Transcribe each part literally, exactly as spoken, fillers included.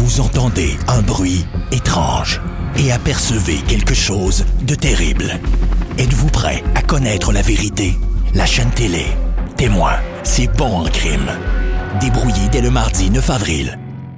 Vous entendez un bruit étrange et apercevez quelque chose de terrible. Êtes-vous prêt à connaître la vérité? La chaîne télé Témoin, c'est bon en crime. Débrouillé dès le mardi neuf avril.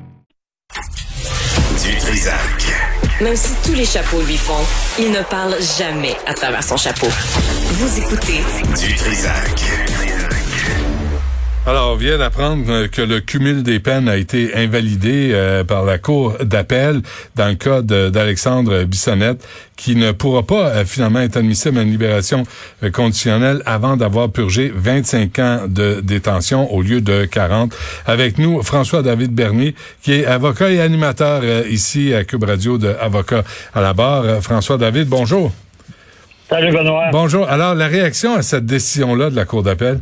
Du Trisac. Même si tous les chapeaux lui font, il ne parle jamais à travers son chapeau. Vous écoutez Du Trisac. Alors, on vient d'apprendre que le cumul des peines a été invalidé euh, par la Cour d'appel dans le cas de, d'Alexandre Bissonnette, qui ne pourra pas euh, finalement être admissible à une libération euh, conditionnelle avant d'avoir purgé vingt-cinq ans de détention au lieu de quarante. Avec nous, François-David Bernier, qui est avocat et animateur euh, ici à Cube Radio de Avocats à la barre. Euh, François-David, bonjour. Salut Benoît. Bonjour. Alors, la réaction à cette décision-là de la Cour d'appel?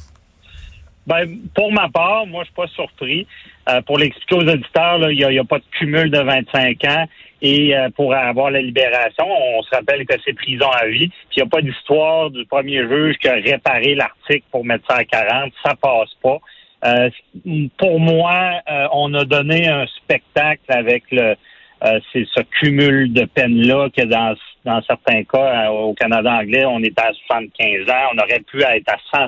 Ben, pour ma part, moi, je suis pas surpris. Euh, pour l'expliquer aux auditeurs, il n'y a, a pas de cumul de vingt-cinq ans. Et euh, pour avoir la libération, on se rappelle que c'est prison à vie. Puis il n'y a pas d'histoire du premier juge qui a réparé l'article pour mettre ça à quarante. Ça passe pas. Euh, pour moi, euh, on a donné un spectacle avec le euh, c'est ce cumul de peines-là que dans dans certains cas, au Canada anglais, on est à soixante-quinze ans. On aurait pu être à cent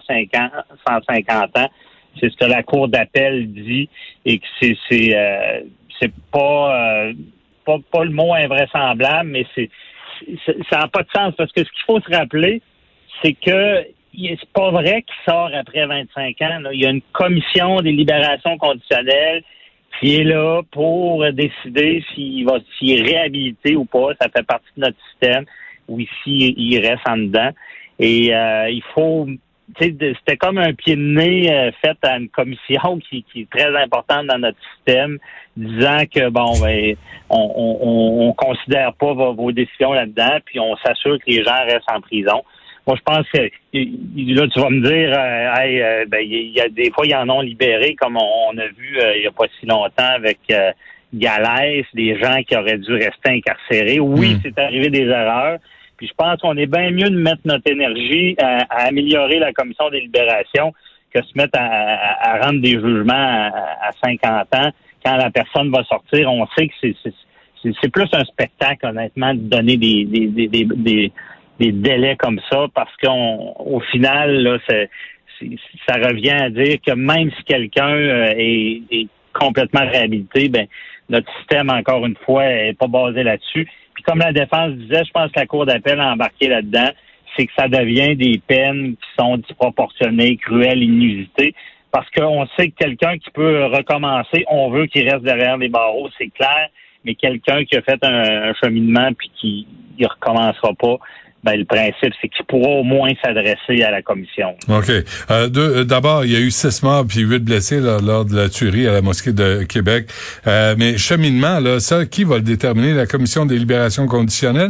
cinquante ans. C'est ce que la Cour d'appel dit et que c'est c'est euh, c'est pas, euh, pas pas le mot invraisemblable, mais c'est, c'est ça n'a pas de sens parce que ce qu'il faut se rappeler, c'est que c'est pas vrai qu'il sort après vingt-cinq ans. Là. Il y a une commission des libérations conditionnelles qui est là pour décider s'il va s'il est réhabilité ou pas. Ça fait partie de notre système ou ici il reste en dedans. Et euh, il faut, tu sais, c'était comme un pied de nez euh, fait à une commission qui, qui est très importante dans notre système, disant que bon, ben, on, on, on considère pas vos, vos décisions là-dedans, puis on s'assure que les gens restent en prison. Moi, je pense que là, tu vas me dire, euh, hey, euh, ben, il y a des fois, ils en ont libéré, comme on, on a vu euh, il n'y a pas si longtemps avec euh, Galès, des gens qui auraient dû rester incarcérés. Oui, mmh. c'est arrivé des erreurs. Puis je pense qu'on est bien mieux de mettre notre énergie à, à améliorer la commission des libérations que se mettre à, à, à rendre des jugements à, à cinquante ans. Quand la personne va sortir, on sait que c'est, c'est, c'est, c'est plus un spectacle, honnêtement, de donner des, des, des, des, des des délais comme ça, parce qu'on, au final, là, c'est, c'est, ça revient à dire que même si quelqu'un euh, est, est complètement réhabilité, ben notre système, encore une fois, est pas basé là-dessus. Puis comme la défense disait, je pense que la Cour d'appel a embarqué là-dedans, c'est que ça devient des peines qui sont disproportionnées, cruelles, inusitées, parce qu'on sait que quelqu'un qui peut recommencer, on veut qu'il reste derrière les barreaux, c'est clair, mais quelqu'un qui a fait un, un cheminement puis qui ne recommencera pas, ben, le principe, c'est qu'il pourra au moins s'adresser à la commission. OK. Euh, de, d'abord, il y a eu six morts puis huit blessés là, lors de la tuerie à la mosquée de Québec. Euh, mais cheminement, là, ça, qui va le déterminer? La commission des libérations conditionnelles?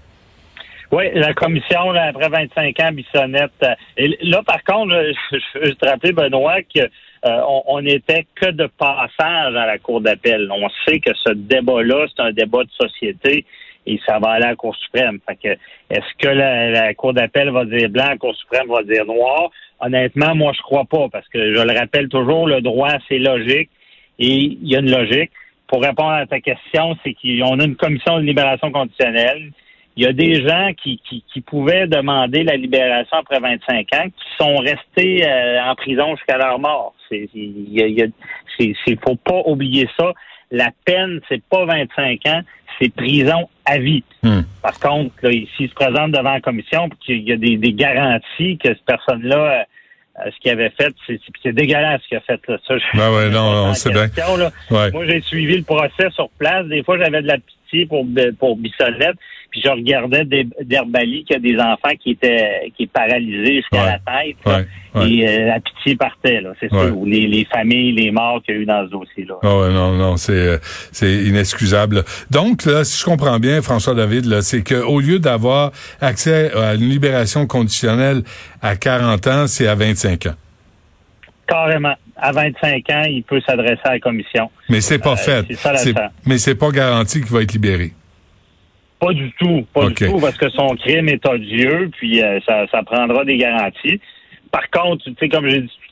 Oui, la commission, là, après vingt-cinq ans, Bissonnette. Et là, par contre, là, je veux te rappeler, Benoît, que euh, on, on était que de passage à la Cour d'appel. On sait que ce débat-là, c'est un débat de société. Et ça va aller à la Cour suprême. Fait que, est-ce que la, la Cour d'appel va dire blanc, la Cour suprême va dire noir? Honnêtement, moi, je crois pas, parce que je le rappelle toujours, le droit, c'est logique, et il y a une logique. Pour répondre à ta question, c'est qu'on a une commission de libération conditionnelle. Il y a des gens qui, qui, qui pouvaient demander la libération après vingt-cinq ans, qui sont restés euh, en prison jusqu'à leur mort. C'est, il y a, il y a, c'est, c'est, faut pas oublier ça. La peine, c'est pas vingt-cinq ans, c'est prison à vie. Mmh. Par contre, là, s'il se présente devant la commission puis qu'il y a des, des garanties que cette personne-là, euh, ce qu'il avait fait, c'est, c'est dégueulasse ce qu'il a fait. Là. Ça, je, ben ouais, non, on sait bien. Là. Ouais. Moi, j'ai suivi le procès sur place. Des fois, j'avais de la pitié pour, pour Bissonnette. Puis je regardais d'Herbali qui a des enfants qui étaient qui est paralysés jusqu'à ouais. la tête. Ouais. Ouais. Et euh, la pitié partait, là, c'est ouais. sûr. Les, les familles, les morts qu'il y a eu dans ce dossier-là. Oh ouais, non, non, c'est c'est inexcusable. Donc, là, si je comprends bien, François-David, là, c'est qu'au lieu d'avoir accès à une libération conditionnelle à quarante ans, c'est à vingt-cinq ans. Carrément. À vingt-cinq ans, il peut s'adresser à la commission. Mais c'est pas euh, fait. C'est ça la c'est, mais c'est pas garanti qu'il va être libéré. Pas du tout, pas okay. du tout, parce que son crime est odieux, puis euh, ça, ça prendra des garanties. Par contre, tu sais, comme j'ai dit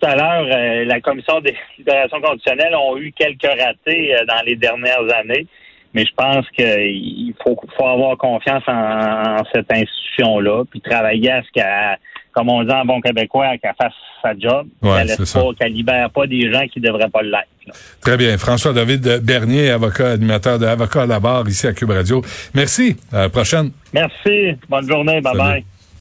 tout à l'heure, euh, la Commission des libérations conditionnelles ont eu quelques ratés euh, dans les dernières années. Mais je pense qu'il faut, faut avoir confiance en, en cette institution-là, puis travailler à ce qu'elle, comme on dit en bon québécois, qu'elle fasse sa job, ouais, qu'elle laisse pas, qu'elle libère pas des gens qui devraient pas l'être. Là. Très bien. François-David Bernier, avocat, animateur de Avocats à la barre ici à Cube Radio. Merci. À la prochaine. Merci. Bonne journée. Bye-bye.